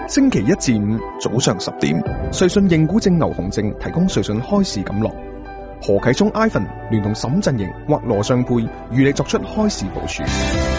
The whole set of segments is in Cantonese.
星期一至五早上10點，瑞信認股證牛熊證提供瑞信開市錦囊。何啟聰 Ivan 聯同沈振盈或羅尚佩與你作出開市部署。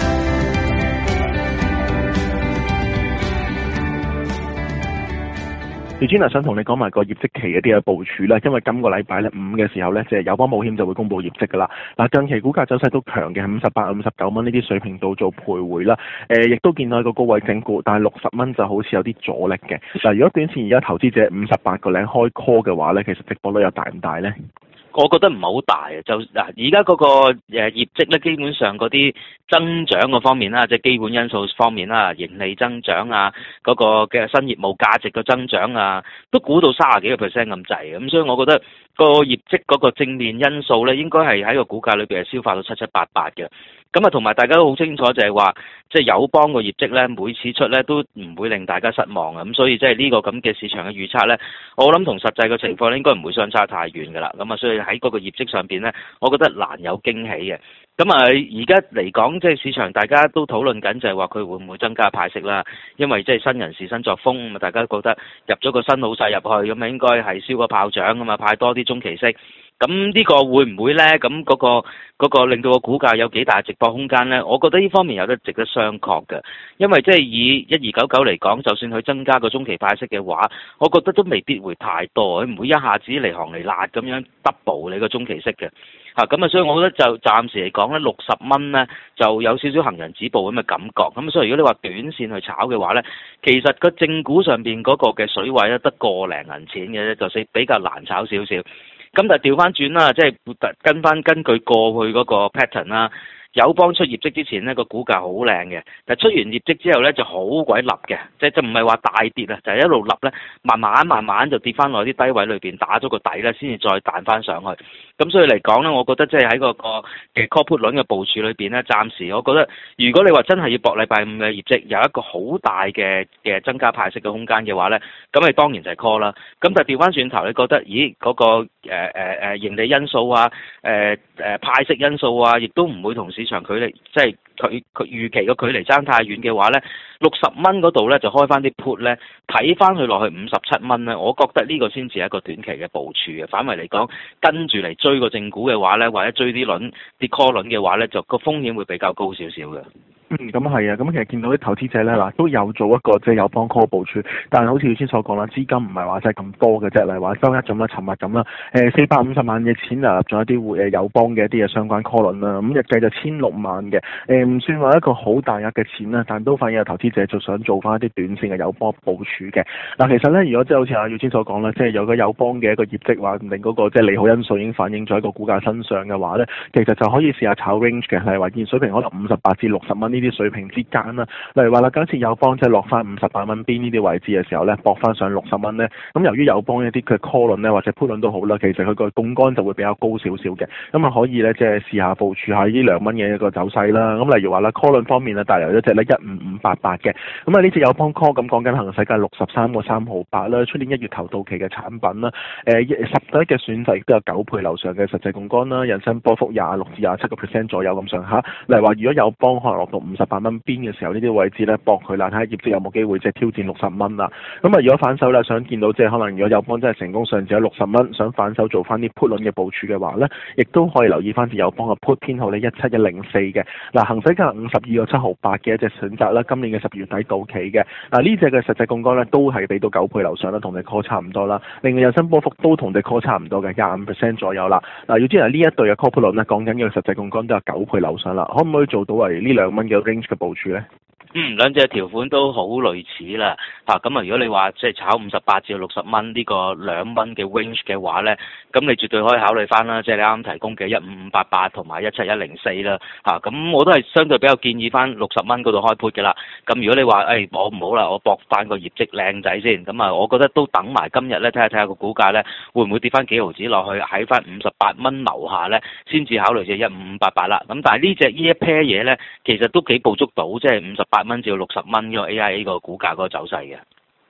Regina 想同你講埋個業績期嗰啲嘅部署啦，因為今個禮拜咧5嘅時候咧，即係友邦保險就會公布業績噶啦。嗱，近期股價走勢都強嘅，58、59蚊呢啲水平度做徘徊啦。亦都見到一個高位整固，但係60蚊就好似有啲阻力嘅。嗱，如果短線而家投資者58個零開 call 嘅話咧，其實值博率又大唔大咧？ 我覺得唔係好大啊，就嗱，而家嗰個業績咧，基本上嗰啲增長嗰方面啦，即係基本因素方面啦，盈利增長啊，嗰個嘅新業務價值嘅增長啊，都估到30幾個 percent 咁滯，咁所以我覺得個業績嗰個正面因素咧，應該係喺個股價裏邊係消化到七七八八嘅。咁啊，同埋大家都好清楚就係話，即係友邦個業績咧，每次出咧都唔會令大家失望啊。咁所以即係呢個咁嘅市場嘅預測咧，我諗同實際嘅情況咧應該唔會相差太遠㗎啦。咁啊，所以喺嗰個業績上邊咧，我覺得難有驚喜嘅。咁啊，而家嚟講，即係市場大家都討論緊就係話佢會唔會增加派息啦？因為即係新人事新作風，咁啊大家覺得入咗個新老細入去，咁啊應該係燒個炮仗咁啊，派多啲中期息。咁呢個會唔會呢？咁嗰個令到個股價有幾大直播空間呢？我覺得呢方面有得值得商榷嘅，因為即係以1299嚟講，就算佢增加個中期派息嘅話，我覺得都未必會太多，佢唔會一下子嚟行嚟辣咁樣 double 你個中期息嘅。咁啊，所以我覺得就暫時嚟講呢，60蚊呢就有少少行人止步咁嘅感覺。咁所以如果你話短線去炒嘅話呢，其實個正股上邊嗰個嘅水位咧得個零銀錢嘅啫，就比較難炒少少。咁但係調翻轉啦，即係根據過去嗰個 pattern 啦，友邦出業績之前呢個股價好靚嘅，但係出完業績之後呢就好鬼立嘅，即係就唔係話大跌啊，就係一路立呢，慢慢就跌翻落啲低位裏邊打咗個底呢，先至再彈翻上去。咁所以嚟講呢，我覺得即係喺個嘅 call put 輪嘅部署裏邊呢，暫時我覺得如果你話真係要搏禮拜五嘅業績有一個好大嘅增加派息嘅空間嘅話呢，咁你當然就係 call 啦。咁但係調翻轉頭，你覺得咦嗰個盈利因素啊，派息因素啊，亦都唔會同市場距離即係佢預期個距離爭太遠嘅話呢，60蚊嗰度呢，就開翻啲 put 呢，睇翻佢落去57蚊呢，我覺得呢個先至係一個短期嘅部署嘅。反為嚟講，跟住嚟追個正股嘅話呢，或者追啲輪啲 call 輪嘅話呢，就個風險會比較高少少嘅。 咁係啊，咁其實見到啲投資者咧嗱，都有做一個即係友邦 call 部署，但係好似頭先所講啦，資金唔係話真係咁多嘅啫，例如話周一咁啦、尋日咁啦，450萬嘅錢流入咗一啲友邦嘅一啲嘅相關 call 輪啦，咁日計就16萬嘅，唔算話一個好大額嘅錢啦，但都反而有投資者就想做翻一啲短線嘅友邦部署嘅。嗱，其實咧，如果即係好似阿耀先所講啦，即係有個友邦嘅一個業績話唔定嗰個即係利好因素已經反映咗喺個股價身上嘅話咧，其實就可以試下炒 range 嘅，例如話現水平可能58至60蚊呢啲水平之間啦，例如話啦，假設友邦即係落翻58蚊邊呢啲位置嘅時候咧，搏翻上60蚊咧，咁由於友邦一啲嘅 call 輪咧或者 put 輪都好啦，其實佢個槓桿就會比較高少少嘅，咁啊可以咧即係試下部署下呢2蚊嘅一個走勢啦。咁例如話啦 call 輪方面啊，帶嚟一隻咧15588嘅，咁啊呢隻友邦 call 咁講緊行使價63個3毫8啦，出年1月頭到期嘅產品啦，11嘅選擇亦都有9倍樓上嘅實際槓桿啦，引申波幅26至27% 左右咁上下。例如話如果友邦可能落到58蚊邊嘅時候，呢啲位置咧搏佢啦，睇下業績有冇機會即係挑戰60蚊啦。咁啊，如果反手咧想見到即係可能如果友邦真係成功上至喺60蚊，想反手做翻啲 put 輪嘅部署嘅話咧，亦都可以留意翻隻友邦嘅 put 編號咧17104嘅。嗱，行使價52個7毫8嘅一隻選擇啦，今年嘅12月底到期嘅。嗱，呢隻嘅實際槓桿咧都係俾到9倍樓上啦，同你 call 差唔多啦。另外有新波幅都同你 call 差唔多嘅25% 左右啦。嗱，要知道呢一對嘅 call put 輪咧講緊嘅實際槓桿都有9倍樓上啦，可唔可以做到為呢2蚊嘅 range 嘅部署咧？ 兩隻條款都好類似啦，咁啊如果你話即係炒58至60蚊呢個2蚊嘅 range 嘅話咧，咁你絕對可以考慮翻啦，即係你啱啱提供嘅15588同埋17104啦，咁我都係相對比較建議翻60蚊嗰度開 put 嘅啦。咁如果你話我唔好啦，我搏翻個業績靚仔先，咁啊我覺得都等埋今日咧睇下個股價咧會唔會跌翻幾毫子落去喺翻58蚊樓下咧，先至考慮隻15588啦。咁但係呢一 pair 嘢咧，其實都幾捕捉到即係58蚊至到60蚊呢個 AIA 個股價嗰個走勢嘅。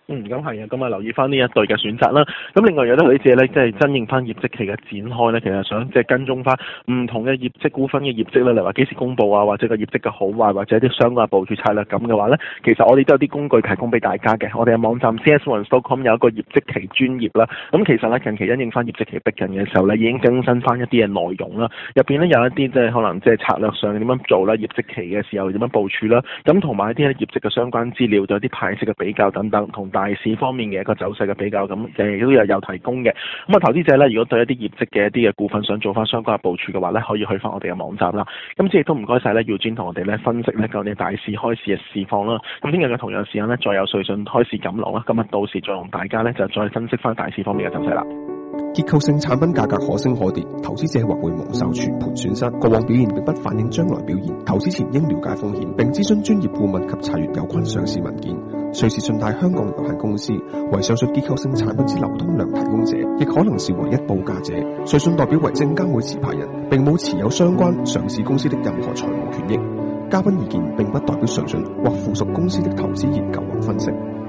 咁係啊，咁啊留意翻呢一對嘅選擇啦。咁另外有啲你自己咧，即係真應翻業績期嘅展開咧，其實想即係跟蹤翻唔同嘅業績股份嘅業績咧，例如話幾時公佈啊，或者個業績嘅好壞，或者一啲相關嘅部署策略咁嘅話咧，其實我哋都有啲工具提供俾大家嘅。我哋嘅網站 CS1.com 有一個業績期專頁啦。咁其實咧近期因應翻業績期逼近嘅時候咧，已經更新翻一啲嘅內容啦。入邊咧有一啲即係可能即係策略上點樣做啦，業績期嘅時候點樣部署啦，咁同埋一啲業績嘅相關資料，就有啲派息嘅比較等等，同大市方面嘅一個走勢嘅比較，咁亦都有提供嘅。咁啊，投資者咧，如果對一啲業績嘅一啲嘅股份想做翻相關嘅部署嘅話咧，可以去翻我哋嘅網站啦。咁即係都唔該晒咧，耀尊同我哋咧分析咧究竟大市開市嘅市況啦。咁聽日嘅同樣時間咧，再有瑞信開市錦囊啦。咁啊，到時再同大家咧就再分析翻大市方面嘅走勢啦。 結構性產品價格可升可跌，投資者或會蒙受全盤損失。過往表現並不反映將來表現，投資前應了解風險，並諮詢專業顧問及查閱有關上市文件。瑞士信貸香港有限公司為上述結構性產品之流通量提供者，亦可能是唯一報價者。瑞信代表為證監會持牌人，並冇持有相關上市公司的任何財務權益。嘉賓意見並不代表瑞信或附屬公司的投資研究或分析。